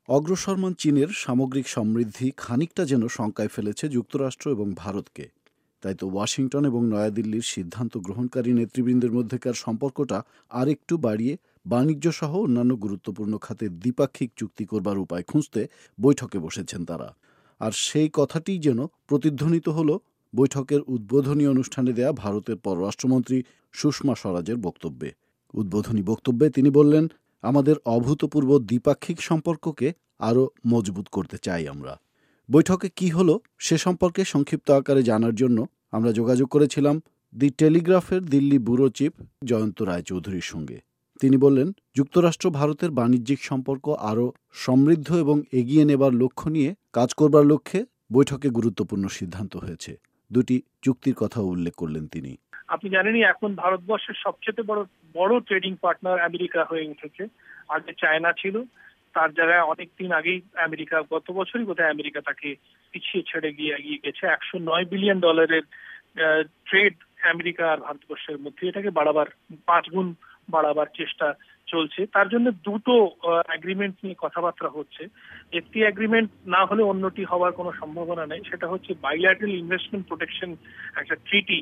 অগ্রসরমান চীনের সামগ্রিক সমৃদ্ধি খানিকটা যেন শঙ্কায় ফেলেছে যুক্তরাষ্ট্র এবং ভারতকে। তাই তো ওয়াশিংটন এবং নয়াদিল্লির সিদ্ধান্ত গ্রহণকারী নেতৃবৃন্দের মধ্যেকার সম্পর্কটা আরেকটু বাড়িয়ে বাণিজ্য সহ অন্যান্য গুরুত্বপূর্ণ খাতে দ্বিপাক্ষিক চুক্তি করবার উপায় খুঁজতে বৈঠকে বসেছেন তারা। আর সেই কথাটিই যেন প্রতিধ্বনিত হল বৈঠকের উদ্বোধনী অনুষ্ঠানে দেয়া ভারতের পররাষ্ট্রমন্ত্রী সুষমা স্বরাজের বক্তব্যে। উদ্বোধনী বক্তব্যে তিনি বললেন, আমাদের অভূতপূর্ব দ্বিপাক্ষিক সম্পর্ককে আরও মজবুত করতে চাই আমরা। বৈঠকে কি হলো সে সম্পর্কে সংক্ষিপ্ত আকারে জানার জন্য আমরা যোগাযোগ করেছিলাম দি টেলিগ্রাফের দিল্লি ব্যুরো চিফ জয়ন্ত রায়চৌধুরীর সঙ্গে। তিনি বললেন, যুক্তরাষ্ট্র ভারতের বাণিজ্যিক সম্পর্ক আরও সমৃদ্ধ এবং এগিয়ে নেবার লক্ষ্য নিয়ে কাজ করবার লক্ষ্যে বৈঠকে গুরুত্বপূর্ণ সিদ্ধান্ত হয়েছে। দুটি চুক্তির কথা উল্লেখ করলেন তিনি। আপনি জানেনই এখন ভারতবর্ষের সবচেয়ে বড় ট্রেডিং পার্টনার আমেরিকা হয়ে উঠেছে। আগে চায়না ছিল, তার জায়গায় অনেকদিন আগেই আমেরিকা, গত বছরই বোধহয় আমেরিকা তাকে পিছিয়ে ছেড়ে গিয়ে এগিয়ে গেছে। $109 বিলিয়ন ট্রেড আমেরিকা আর ভারতবর্ষের মধ্যে, এটাকে বাড়াবার 5 গুণ বাড়াবার চেষ্টা চলছে। তার জন্য দুটো এগ্রিমেন্ট নিয়ে কথাবার্তা হচ্ছে। একটি এগ্রিমেন্ট না হলে অন্যটি হওয়ার কোনো সম্ভাবনা নেই, সেটা হচ্ছে বাইল্যাটারাল ইনভেস্টমেন্ট প্রোটেকশন একটা ট্রিটি।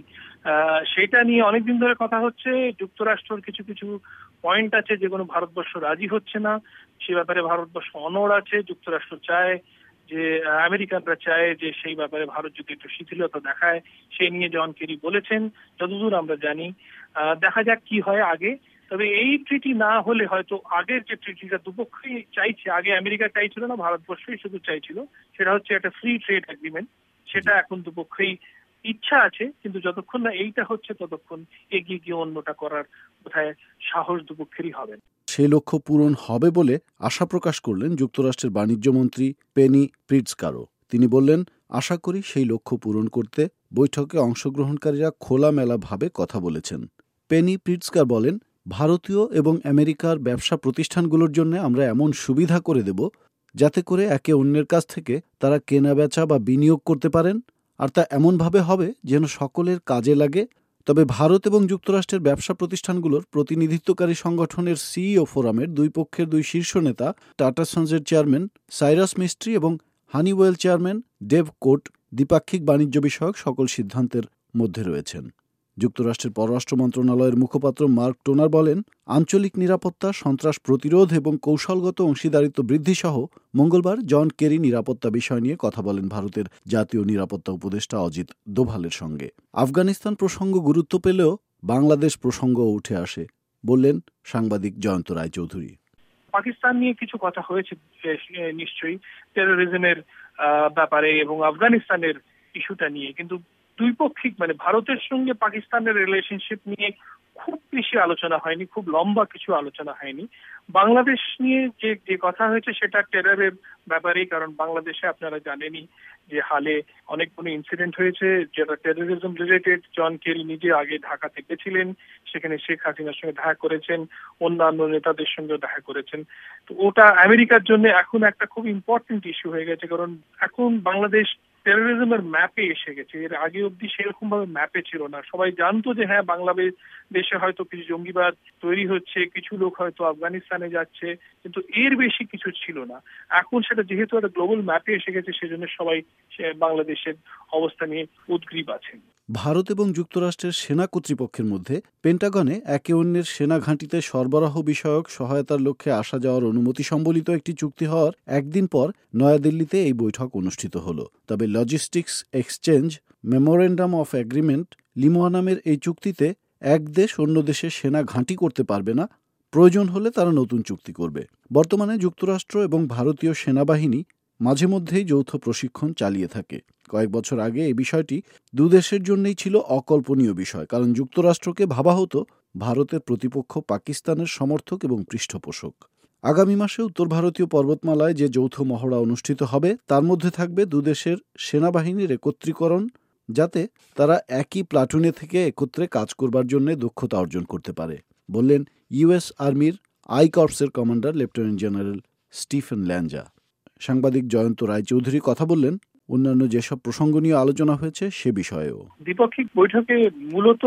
সেটা নিয়ে অনেকদিন ধরে কথা হচ্ছে। যুক্তরাষ্ট্রের কিছু কিছু পয়েন্ট আছে যেগুলো ভারতবর্ষ রাজি হচ্ছে না, সে ব্যাপারে ভারতবর্ষ অনড় আছে। যুক্তরাষ্ট্র চায় যে, আমেরিকানরা চায় যে সেই ব্যাপারে ভারত যদি একটু শিথিলতা দেখায়। সে নিয়ে জন কেরি বলেছেন, যতদূর আমরা জানি। দেখা যাক কি হয় আগে। তবে এই ট্রিটি না হলে হয়তো আগের যে ট্রিটিটা দুপক্ষই চাইছে, আগে আমেরিকা চাইছিল না, ভারতবর্ষই শুধু চাইছিল, সেটা হচ্ছে একটা ফ্রি ট্রেড এগ্রিমেন্ট। সেটা এখন দুপক্ষই ইচ্ছা আছে, কিন্তু যতক্ষণ না এইটা হচ্ছে ততক্ষণ এগিয়ে গিয়ে অন্যটা করার বোধহয় সাহস দুপক্ষেরই হবে। সেই লক্ষ্য পূরণ হবে বলে আশা প্রকাশ করলেন যুক্তরাষ্ট্রের বাণিজ্যমন্ত্রী পেনি প্রিটজকারও। তিনি বললেন, আশা করি সেই লক্ষ্য পূরণ করতে বৈঠকে অংশগ্রহণকারীরা খোলামেলাভাবে কথা বলেছেন। পেনি প্রিটজকার বলেন, ভারতীয় এবং আমেরিকার ব্যবসা প্রতিষ্ঠানগুলোর জন্য আমরা এমন সুবিধা করে দেব যাতে করে একে অন্যের কাছ থেকে তারা কেনাবেচা বা বিনিয়োগ করতে পারেন, আর তা এমনভাবে হবে যেন সকলের কাজে লাগে। তবে ভারত এবং যুক্তরাষ্ট্রের ব্যবসা প্রতিষ্ঠানগুলোর প্রতিনিধিত্বকারী সংগঠনের সিইও ফোরামের দুই পক্ষের দুই শীর্ষ নেতা, টাটা সন্সের চেয়ারম্যান সাইরাস মিস্ট্রি এবং হানিওয়েল চেয়ারম্যান ডেভ কোট দ্বিপাক্ষিক বাণিজ্য বিষয়ক সকল সিদ্ধান্তের মধ্যে রয়েছেন। যুক্তরাষ্ট্রের পররাষ্ট্র মন্ত্রণালয়ের মুখপাত্র মার্ক টোনার বলেন, আঞ্চলিক নিরাপত্তা, সন্ত্রাস প্রতিরোধ এবং কৌশলগত অংশীদারিত্ব বৃদ্ধি সহ মঙ্গলবার জন কেরি নিরাপত্তা বিষয় নিয়ে কথা বলেন ভারতের জাতীয় নিরাপত্তা উপদেষ্টা অজিত দোভালের সঙ্গে। আফগানিস্তান প্রসঙ্গ গুরুত্ব পেলেও বাংলাদেশ প্রসঙ্গও উঠে আসে, বললেন সাংবাদিক জয়ন্ত রায়চৌধুরী। পাকিস্তান নিয়ে কিছু কথা হয়েছে নিশ্চয়ই, টেরোরিজমের ব্যাপারে এবং আফগানিস্তানের ইস্যুটা নিয়ে, কিন্তু দুই পক্ষিক মানে ভারতের সঙ্গে পাকিস্তানের রিলেশনশিপ নিয়ে খুব বেশি আলোচনা হয়নি, খুব লম্বা কিছু আলোচনা হয়নি। বাংলাদেশ নিয়ে যে কথা হয়েছে সেটা টেররের ব্যাপারেই, কারণ বাংলাদেশে আপনারা জানেনই যে হালে অনেকগুলো ইনসিডেন্ট হয়েছে যেটা টেররিজম রিলেটেড। জন কেরি নিজে আগে ঢাকাতে গেছিলেন, সেখানে শেখ হাসিনার সঙ্গে দেখা করেছেন, অন্যান্য নেতাদের সঙ্গে দেখা করেছেন। তো ওটা আমেরিকার জন্য এখন একটা খুব ইম্পর্টেন্ট ইস্যু হয়ে গেছে, কারণ এখন বাংলাদেশ টেরোরিজমের ম্যাপে এসে গেছে। এর আগে অব্দি সেরকম ভাবে ম্যাপে ছিল না। সবাই জানতো যে হ্যাঁ, বাংলাদেশে হয়তো কিছু জঙ্গিবাদ তৈরি হচ্ছে, কিছু লোক হয়তো আফগানিস্তানে যাচ্ছে, কিন্তু এর বেশি কিছু ছিল না। এখন সেটা যেহেতু একটা গ্লোবাল ম্যাপে এসে গেছে, সেজন্য সবাই বাংলাদেশের অবস্থা নিয়ে উদ্গ্রীব আছেন। ভারত এবং যুক্তরাষ্ট্রের সেনা কর্তৃপক্ষের মধ্যে পেন্টাগনে একে অন্যের সেনা ঘাঁটিতে সরবরাহ বিষয়ক সহায়তার লক্ষ্যে আসা যাওয়ার অনুমতি সম্বলিত একটি চুক্তি হওয়ার একদিন পর নয়াদিল্লিতে এই বৈঠক অনুষ্ঠিত হল। তবে logistics exchange memorandum of agreement LEMOA নামের এই চুক্তিতে এক দেশ অন্য দেশের সেনা ঘাঁটি করতে পারবে না, প্রয়োজন হলে তারা নতুন চুক্তি করবে। বর্তমানে যুক্তরাষ্ট্র এবং ভারতীয় সেনাবাহিনী মাঝে মধ্যেই যৌথ প্রশিক্ষণ চালিয়ে থাকে। কয়েক বছর আগে এই বিষয়টি দুদেশের জন্যই ছিল অকল্পনীয় বিষয়, কারণ যুক্তরাষ্ট্রকে ভাবা হতো ভারতের প্রতিপক্ষ পাকিস্তানের সমর্থক এবং পৃষ্ঠপোষক। আগামী মাসে উত্তর ভারতীয় পর্বতমালায় যে যৌথ মহড়া অনুষ্ঠিত হবে তার মধ্যে থাকবে দুদেশের সেনাবাহিনীর একত্রীকরণ, যাতে তারা একই প্লাটুনে থেকে একত্রে কাজ করবার জন্য দক্ষতা অর্জন করতে পারে, বললেন ইউএস আর্মির আই কর্পসের commander lieutenant general Stephen Lanza. সাংবাদিক জয়ন্ত রায়চৌধুরী কথা বললেন অন্যান্য যেসব প্রসঙ্গ নিয়ে আলোচনা হয়েছে সে বিষয়েও। দ্বিপাক্ষিক বৈঠকে মূলত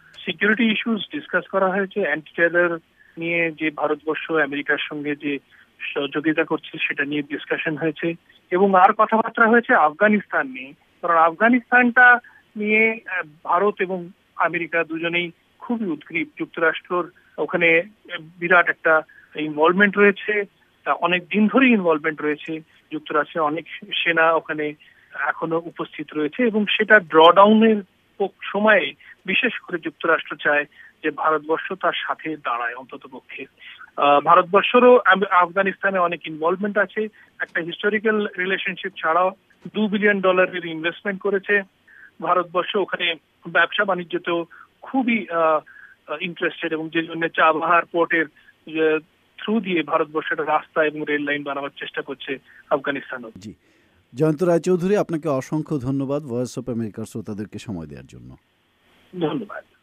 সিকিউরিটি ইস্যুস ডিসকাস করা হয়েছে। অ্যান্টি টেরর নিয়ে যে ভারতবর্ষ আমেরিকার সঙ্গে যে সহযোগিতা করছে সেটা নিয়ে ডিসকাশন হয়েছে, এবং আর কথাবার্তা হয়েছে আফগানিস্তান নিয়ে। কারণ আফগানিস্তানটা নিয়ে ভারত এবং আমেরিকা দুজনেই খুবই উদ্গ্রীব। যুক্তরাষ্ট্রর ওখানে বিরাট একটা ইনভলভমেন্ট রয়েছে, অনেক দিন ধরেই ইনভলভমেন্ট রয়েছে। যুক্তরাষ্ট্রের অনেক সেনা ওখানে এখনো উপস্থিত রয়েছে, এবং সেটা ড্রডাউনের সময়ে বিশেষ করে যুক্তরাষ্ট্র চায় যে ভারতবর্ষ তার সাথে দাঁড়ায় অন্তত পক্ষে। ভারতবর্ষেরও আফগানিস্তানে অনেক ইনভলভমেন্ট আছে। একটা হিস্টোরিক্যাল রিলেশনশিপ ছাড়াও $2 বিলিয়ন ইনভেস্টমেন্ট করেছে ভারতবর্ষ ওখানে। ব্যবসা বাণিজ্যতেও খুবই ইন্টারেস্টেড, এবং যে জন্য চাবাহার পোর্টের থ্রু দিয়ে ভারতবর্ষ একটা রাস্তা এবং রেল লাইন বানাবার চেষ্টা করছে আফগানিস্তানও। জি, জয়ন্ত রায়চৌধুরী, আপনাকে অসংখ্য ধন্যবাদ ভয়েস অফ আমেরিকার শ্রোতাদেরকে সময় দেওয়ার জন্য। ধন্যবাদ।